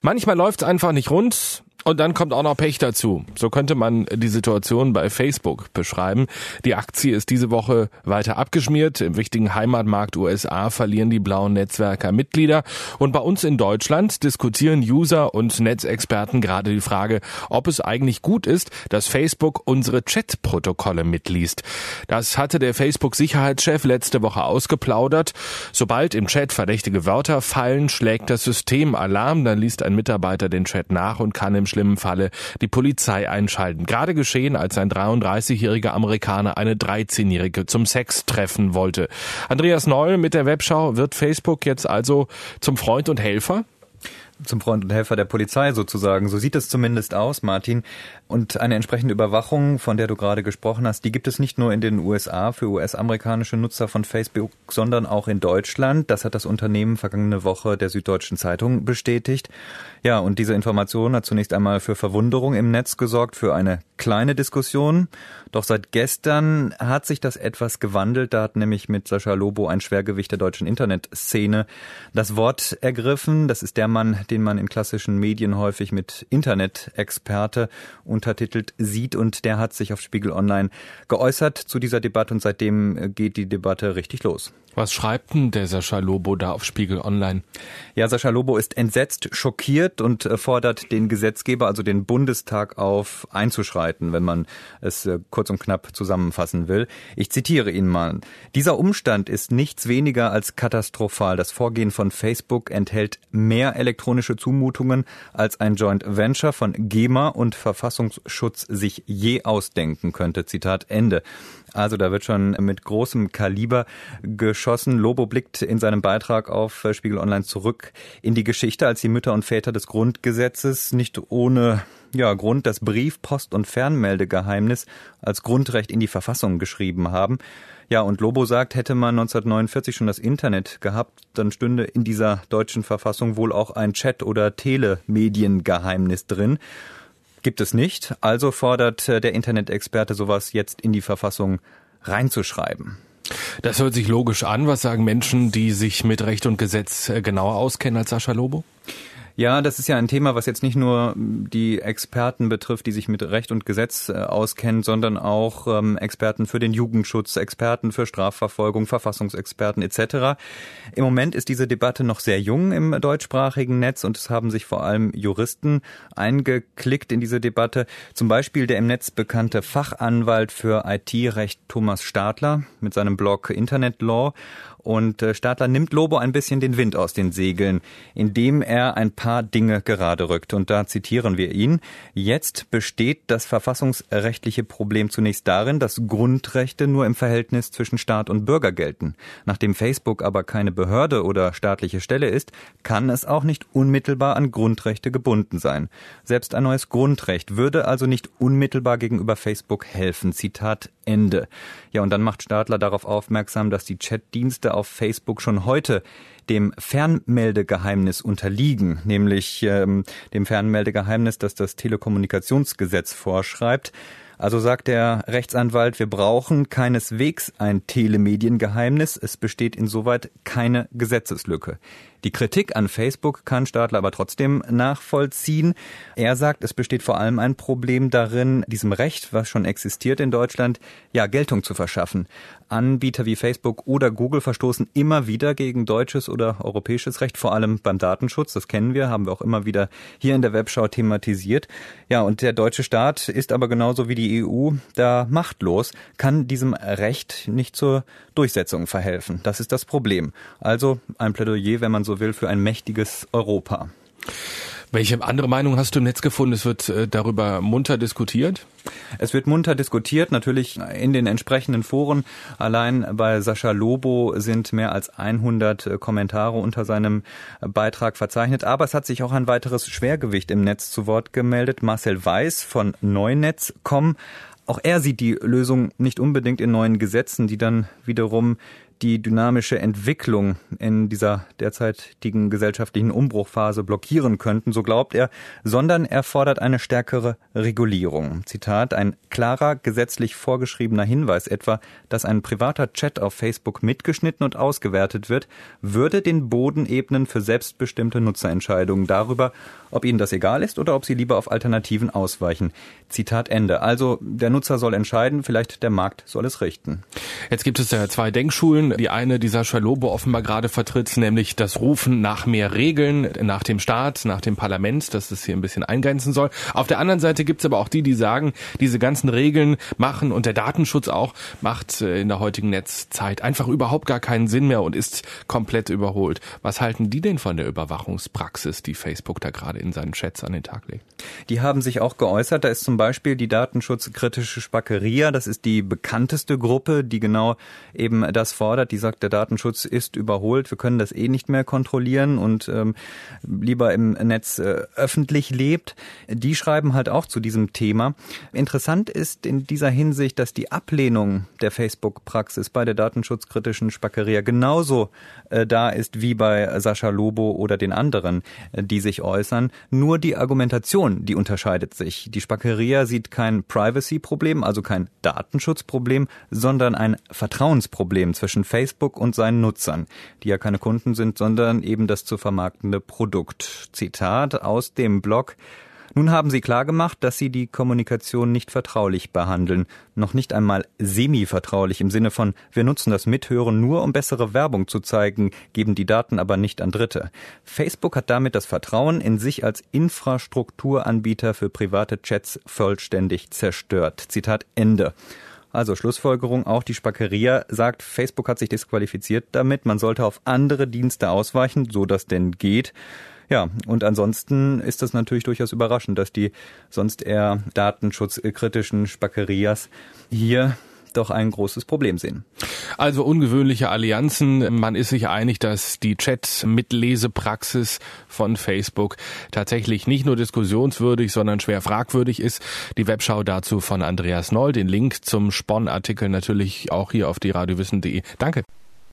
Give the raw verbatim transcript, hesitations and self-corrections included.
Manchmal läuft's einfach nicht rund. Und dann kommt auch noch Pech dazu. So könnte man die Situation bei Facebook beschreiben. Die Aktie ist diese Woche weiter abgeschmiert. Im wichtigen Heimatmarkt U S A verlieren die blauen Netzwerker Mitglieder. Und bei uns in Deutschland diskutieren User und Netzexperten gerade die Frage, ob es eigentlich gut ist, dass Facebook unsere Chatprotokolle mitliest. Das hatte der Facebook-Sicherheitschef letzte Woche ausgeplaudert. Sobald im Chat verdächtige Wörter fallen, schlägt das System Alarm. Dann liest ein Mitarbeiter den Chat nach und kann im schlimmen Falle die Polizei einschalten. Gerade geschehen, als ein dreiunddreißigjähriger Amerikaner eine dreizehnjährige zum Sex treffen wollte. Andreas Noll mit der Webschau. Wird Facebook jetzt also zum Freund und Helfer? Zum Freund und Helfer der Polizei sozusagen. So sieht es zumindest aus, Martin. Und eine entsprechende Überwachung, von der du gerade gesprochen hast, die gibt es nicht nur in den U S A für U S-amerikanische Nutzer von Facebook, sondern auch in Deutschland. Das hat das Unternehmen vergangene Woche der Süddeutschen Zeitung bestätigt. Ja, und diese Information hat zunächst einmal für Verwunderung im Netz gesorgt, für eine kleine Diskussion. Doch seit gestern hat sich das etwas gewandelt. Da hat nämlich mit Sascha Lobo ein Schwergewicht der deutschen Internetszene das Wort ergriffen. Das ist der Mann, den man in klassischen Medien häufig mit Internet-Experte untertitelt sieht. Und der hat sich auf Spiegel Online geäußert zu dieser Debatte. Und seitdem geht die Debatte richtig los. Was schreibt denn der Sascha Lobo da auf Spiegel Online? Ja, Sascha Lobo ist entsetzt, schockiert und fordert den Gesetzgeber, also den Bundestag, auf, einzuschreiten, wenn man es kurz und knapp zusammenfassen will. Ich zitiere ihn mal. Dieser Umstand ist nichts weniger als katastrophal. Das Vorgehen von Facebook enthält mehr elektronische Zumutungen, als ein Joint Venture von GEMA und Verfassungsschutz sich je ausdenken könnte. Zitat Ende. Also da wird schon mit großem Kaliber geschossen. Lobo blickt in seinem Beitrag auf Spiegel Online zurück in die Geschichte, als die Mütter und Väter des Grundgesetzes nicht ohne ja, Grund das Brief-, Post- und Fernmeldegeheimnis als Grundrecht in die Verfassung geschrieben haben. Ja, und Lobo sagt, hätte man neunzehnhundertneunundvierzig schon das Internet gehabt, dann stünde in dieser deutschen Verfassung wohl auch ein Chat- oder Telemediengeheimnis drin. Gibt es nicht, also fordert der Internet-Experte, sowas jetzt in die Verfassung reinzuschreiben. Das hört sich logisch an. Was sagen Menschen, die sich mit Recht und Gesetz genauer auskennen als Sascha Lobo? Ja, das ist ja ein Thema, was jetzt nicht nur die Experten betrifft, die sich mit Recht und Gesetz äh, auskennen, sondern auch ähm, Experten für den Jugendschutz, Experten für Strafverfolgung, Verfassungsexperten et cetera. Im Moment ist diese Debatte noch sehr jung im deutschsprachigen Netz und es haben sich vor allem Juristen eingeklickt in diese Debatte. Zum Beispiel der im Netz bekannte Fachanwalt für I T-Recht Thomas Stadler mit seinem Blog Internet Law. Und Stadler nimmt Lobo ein bisschen den Wind aus den Segeln, indem er ein paar Dinge gerade rückt. Und da zitieren wir ihn. Jetzt besteht das verfassungsrechtliche Problem zunächst darin, dass Grundrechte nur im Verhältnis zwischen Staat und Bürger gelten. Nachdem Facebook aber keine Behörde oder staatliche Stelle ist, kann es auch nicht unmittelbar an Grundrechte gebunden sein. Selbst ein neues Grundrecht würde also nicht unmittelbar gegenüber Facebook helfen. Zitat Ende. Ja, und dann macht Stadler darauf aufmerksam, dass die Chatdienste auf Facebook schon heute dem Fernmeldegeheimnis unterliegen, nämlich ähm, dem Fernmeldegeheimnis, das das Telekommunikationsgesetz vorschreibt. Also sagt der Rechtsanwalt, wir brauchen keineswegs ein Telemediengeheimnis. Es besteht insoweit keine Gesetzeslücke. Die Kritik an Facebook kann Stadler aber trotzdem nachvollziehen. Er sagt, es besteht vor allem ein Problem darin, diesem Recht, was schon existiert in Deutschland, ja, Geltung zu verschaffen. Anbieter wie Facebook oder Google verstoßen immer wieder gegen deutsches oder europäisches Recht, vor allem beim Datenschutz. Das kennen wir, haben wir auch immer wieder hier in der Webschau thematisiert. Ja, und der deutsche Staat ist aber genauso wie die E U da machtlos, kann diesem Recht nicht zur Durchsetzung verhelfen. Das ist das Problem. Also ein Plädoyer, wenn man so will, für ein mächtiges Europa. Welche andere Meinung hast du im Netz gefunden? Es wird äh, darüber munter diskutiert? Es wird munter diskutiert, natürlich in den entsprechenden Foren. Allein bei Sascha Lobo sind mehr als hundert Kommentare unter seinem Beitrag verzeichnet. Aber es hat sich auch ein weiteres Schwergewicht im Netz zu Wort gemeldet. Marcel Weiß von neunetz punkt com. Auch er sieht die Lösung nicht unbedingt in neuen Gesetzen, die dann wiederum die dynamische Entwicklung in dieser derzeitigen gesellschaftlichen Umbruchphase blockieren könnten, so glaubt er, sondern er fordert eine stärkere Regulierung. Zitat, ein klarer, gesetzlich vorgeschriebener Hinweis etwa, dass ein privater Chat auf Facebook mitgeschnitten und ausgewertet wird, würde den Boden ebnen für selbstbestimmte Nutzerentscheidungen darüber, ob ihnen das egal ist oder ob sie lieber auf Alternativen ausweichen. Zitat Ende. Also der Nutzer soll entscheiden, vielleicht der Markt soll es richten. Jetzt gibt es ja zwei Denkschulen. Die eine, die Sascha Lobo offenbar gerade vertritt, nämlich das Rufen nach mehr Regeln, nach dem Staat, nach dem Parlament, dass es hier ein bisschen eingrenzen soll. Auf der anderen Seite gibt es aber auch die, die sagen, diese ganzen Regeln machen und der Datenschutz auch macht in der heutigen Netzzeit einfach überhaupt gar keinen Sinn mehr und ist komplett überholt. Was halten die denn von der Überwachungspraxis, die Facebook da gerade in seinen Chats an den Tag legt? Die haben sich auch geäußert. Da ist zum Beispiel die datenschutzkritische Spackeria. Das ist die bekannteste Gruppe, die genau eben das fordert. Die sagt, der Datenschutz ist überholt. Wir können das eh nicht mehr kontrollieren und ähm, lieber im Netz äh, öffentlich lebt. Die schreiben halt auch zu diesem Thema. Interessant ist in dieser Hinsicht, dass die Ablehnung der Facebook-Praxis bei der datenschutzkritischen Spackeria genauso äh, da ist wie bei Sascha Lobo oder den anderen, äh, die sich äußern. Nur die Argumentation, die unterscheidet sich. Die Spackeria sieht kein Privacy-Problem, also kein Datenschutzproblem, sondern ein Vertrauensproblem zwischen Facebook und seinen Nutzern, die ja keine Kunden sind, sondern eben das zu vermarktende Produkt. Zitat aus dem Blog: Nun haben sie klargemacht, dass sie die Kommunikation nicht vertraulich behandeln. Noch nicht einmal semi-vertraulich im Sinne von, wir nutzen das Mithören nur, um bessere Werbung zu zeigen, geben die Daten aber nicht an Dritte. Facebook hat damit das Vertrauen in sich als Infrastrukturanbieter für private Chats vollständig zerstört. Zitat Ende. Also Schlussfolgerung, auch die Spackeria sagt, Facebook hat sich disqualifiziert damit, man sollte auf andere Dienste ausweichen, so das denn geht. Ja, und ansonsten ist das natürlich durchaus überraschend, dass die sonst eher datenschutzkritischen Spackerias hier doch ein großes Problem sehen. Also ungewöhnliche Allianzen. Man ist sich einig, dass die Chat-Mitlesepraxis von Facebook tatsächlich nicht nur diskussionswürdig, sondern schwer fragwürdig ist. Die Webschau dazu von Andreas Noll. Den Link zum Spon-Artikel natürlich auch hier auf die radiowissen punkt de. Danke.